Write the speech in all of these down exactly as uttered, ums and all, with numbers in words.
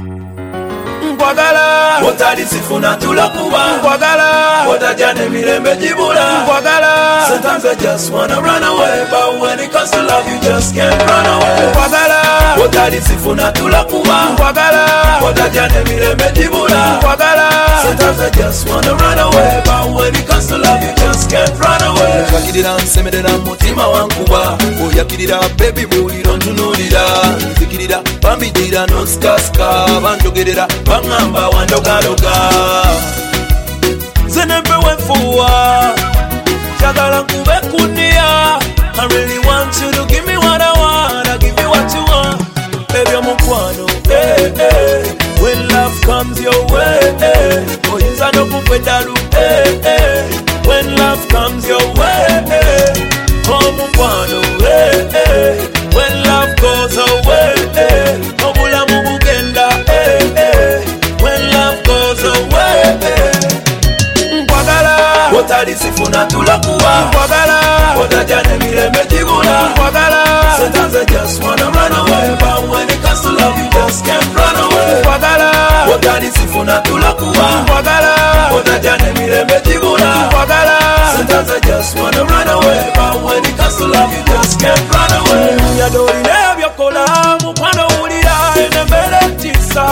Nkwagala Otali sifuna tulakuba Nkwagala Otajane mirembe jibula Nkwagala Sometimes I just wanna run away, but when it comes to love you just can't run away. Nkwagala Otali sifuna tulakuba Nkwagala Otajane mirembe jibula Nkwagala Sometimes I just wanna run away, but when it comes to love you just can't run away. Yakirira nsemerera mutima wankuba oyakirira baby buliro ntunulira nzikirira bambijira nonskaska banjogerera bangamba wandogaloga zenembewe mfuwa jagala nkube kunia. I really want you to give me what I want, I give you what you want. Baby omukwano eh eh. When love comes your way eh. Oyinza nokukwedalu eh eh. When love comes your way eh. Omukwano eh eh. When love goes away eh. Obulamu bugenda eh eh. When love goes away eh. Nkwagala Otali sifuna tulakuba Nkwagala Otajane mirembe jibula Nkwagala Sometimes I just wanna run away, but when it comes to love you just can't run away. Nkwagala Otali sifuna tulakuba Nkwagala Otajane mirembe jibula Nkwagala Sometimes I just wanna run away, but when it comes to love you just can't run away. Yadori nebyokola mukwano ulira enembere tisa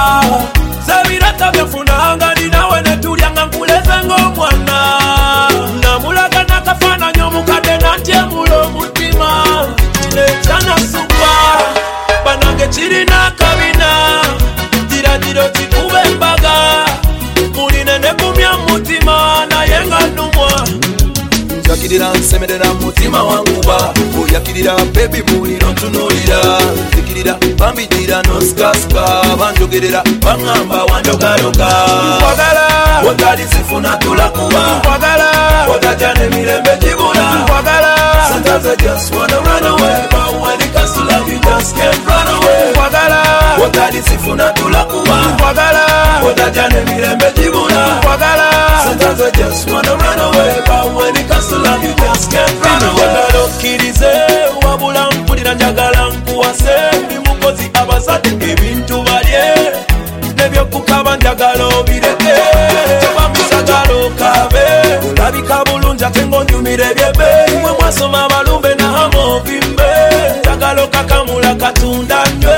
Zabirata byafunanga ninawe netulyanga nkuleze ng'omwana namulaga nakafana nyomukade nantyemula omutima nekyana supa banange kirina kabina diragiro kikuba embaga muline ne kumya mutima naye nga nnumwa yakirira nsemerera mutima wanguba oyakirira baby buliro ntunulira nzikirira bambijira nonskaska banjogerera bangamba wandogaloga Nkwagala Otali sifuna tulakuba Nkwagala Otajane mirembe jibula Nkwagala Sometimes I just wanna run away, but when it comes to love you just can't run away. Nkwagala Otali sifuna tulakuba Nkwagala Otajane mirembe jibula Nkwagala Sometimes I just wanna run away, but when it comes to love you just can't run away. Njagala okkirize wabula mpulira njagala nkuwase ndi mukozi abazadde ebintu balye nebyokukaba njagala obireke toba misagala okabe olabika bulungi ate ng'onyumira ebyebe mwe mwasoma abalumbe nahama ovimbe njagala okakamula katunda nywe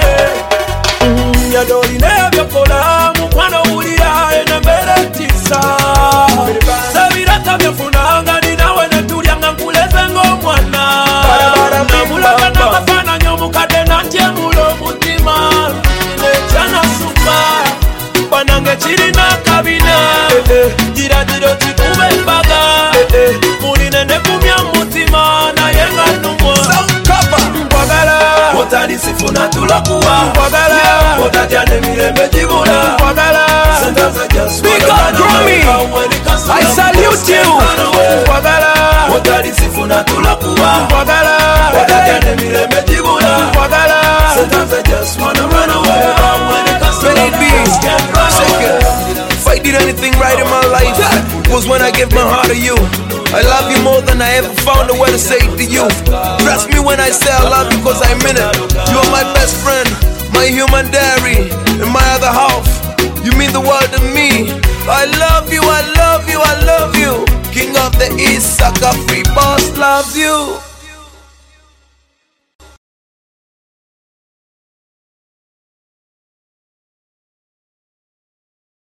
yadolina ebyokola mukwano owulira enembere tisa sebirata byefunanga ninawe netulyanga nkuleze ng'omwana namulaga nakafaananya omukadde nantyemula omutima nekyana supa banange kirina kabina giragiro kikuba embaga muline ne kumya mutima naye nga nnumwa Nkwagala Otali sifuna tulakuba Nkwagala Otajane mirembe jibula Nkwagala Sometimes I just wanna run away, but when it comes to love I salute you Nkwagala Otali sifuna tulakuba Nkwagala Otajane mirembe jibula Nkwagala Sometimes I just wanna run away, but when it comes to love you just can't run away. If I did anything right in my life, it was when I gave my heart to you. I love you more than I ever found a way to say it to you. Trust me when I say I love you, cause I mean it. You are my best friend, my human diary, and my other half. You mean the world to me. I love you, I love you, I love you. King of the East, sucker free boss loves you.